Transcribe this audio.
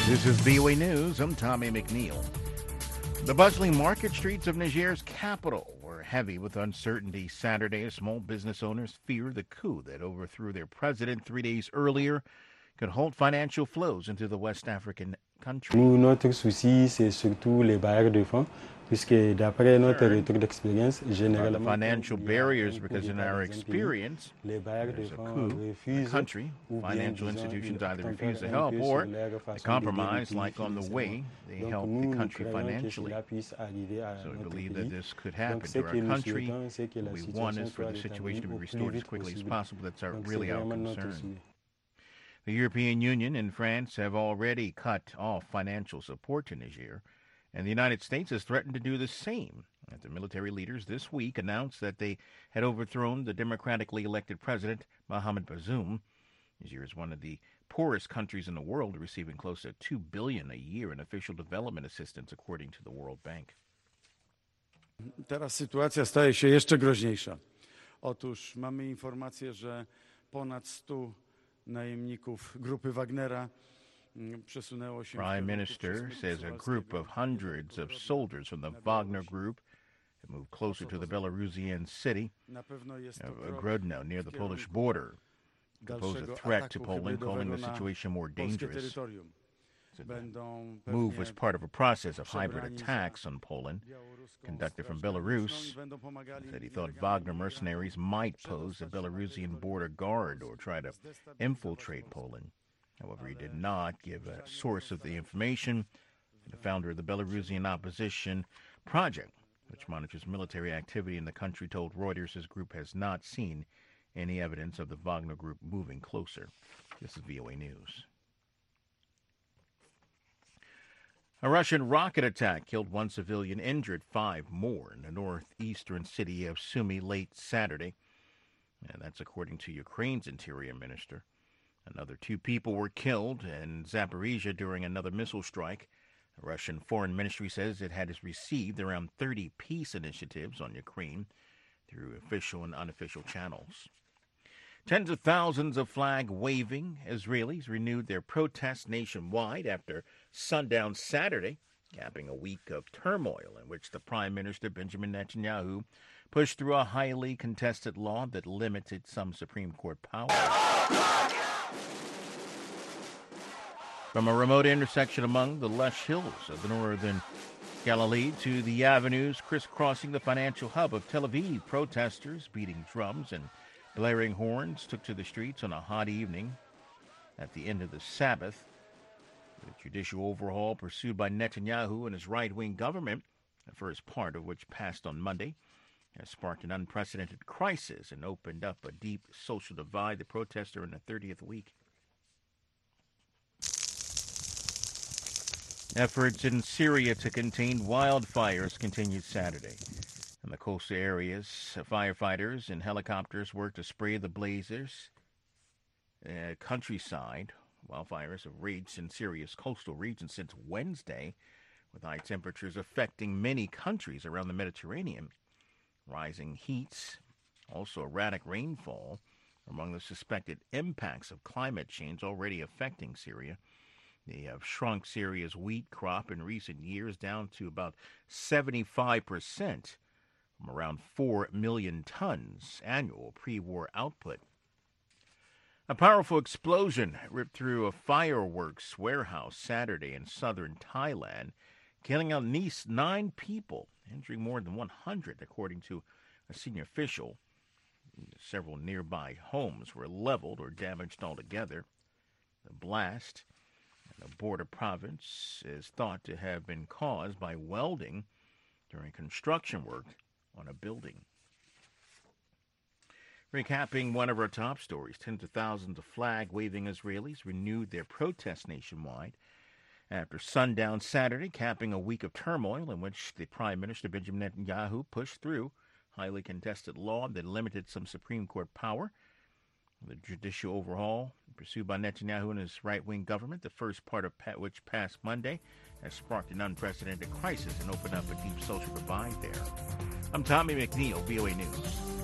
This is VOA News. I'm Tommy McNeil. The bustling market streets of Niger's capital were heavy with uncertainty Saturday as small business owners fear the coup that overthrew their president 3 days earlier could halt financial flows into the West African country. Notre souci, c'est surtout les barrières de fonds, puisque d'après notre retour d'expérience, généralement, the financial barriers, because in our experience, there's a coup in the country, financial institutions either refuse to help or they compromise, like on the way, they help the country financially. So we believe that this could happen to our country. What we want is for the situation to be restored as quickly as possible. That's really our concern. The European Union and France have already cut off financial support to Niger, and the United States has threatened to do the same. The military leaders this week announced that they had overthrown the democratically elected president, Mohamed Bazoum. Niger is one of the poorest countries in the world, receiving close to $2 billion a year in official development assistance, according to the World Bank. Teraz sytuacja staje się jeszcze groźniejsza. Otóż mamy informację, że ponad 100 najemników grupy Wagnera przesunęło się. Prime Minister says a group of hundreds of soldiers from the Wagner Group have moved closer to the Belarusian city of Grodno near the Polish border. They pose a threat to Poland, calling the situation more dangerous. The move was part of a process of hybrid attacks on Poland conducted from Belarus. He said he thought Wagner mercenaries might pose a Belarusian border guard or try to infiltrate Poland. However, he did not give a source of the information. The founder of the Belarusian opposition project, which monitors military activity in the country, told Reuters his group has not seen any evidence of the Wagner Group moving closer. This is VOA News. A Russian rocket attack killed one civilian, injured 5 more in the northeastern city of Sumy late Saturday. And that's according to Ukraine's interior minister. Another 2 people were killed in Zaporizhia during another missile strike. The Russian Foreign Ministry says it has received around 30 peace initiatives on Ukraine through official and unofficial channels. Tens of thousands of flag-waving Israelis renewed their protests nationwide after sundown Saturday, capping a week of turmoil in which the Prime Minister Benjamin Netanyahu pushed through a highly contested law that limited some Supreme Court power. From a remote intersection among the lush hills of the northern Galilee to the avenues crisscrossing the financial hub of Tel Aviv, protesters beating drums and blaring horns took to the streets on a hot evening at the end of the Sabbath. The judicial overhaul pursued by Netanyahu and his right-wing government, the first part of which passed on Monday, has sparked an unprecedented crisis and opened up a deep social divide. The protests are in the 30th week. Efforts in Syria to contain wildfires continued Saturday. In the coastal areas, firefighters and helicopters worked to spray the blazes. Countryside wildfires have raged in Syria's coastal region since Wednesday, with high temperatures affecting many countries around the Mediterranean. Rising heats, also erratic rainfall, among the suspected impacts of climate change already affecting Syria. They have shrunk Syria's wheat crop in recent years down to about 75%. From around 4 million tons annual pre-war output. A powerful explosion ripped through a fireworks warehouse Saturday in southern Thailand, killing at least 9 people, injuring more than 100, according to a senior official. Several nearby homes were leveled or damaged altogether. The blast in the border province is thought to have been caused by welding during construction work on a building. Recapping one of our top stories, tens of thousands of flag-waving Israelis renewed their protests nationwide after sundown Saturday, capping a week of turmoil in which the Prime Minister Benjamin Netanyahu pushed through highly contested law that limited some Supreme Court power. The judicial overhaul pursued by Netanyahu and his right-wing government, the first part of which passed Monday, has sparked an unprecedented crisis and opened up a deep social divide there. I'm Tommy McNeil, VOA News.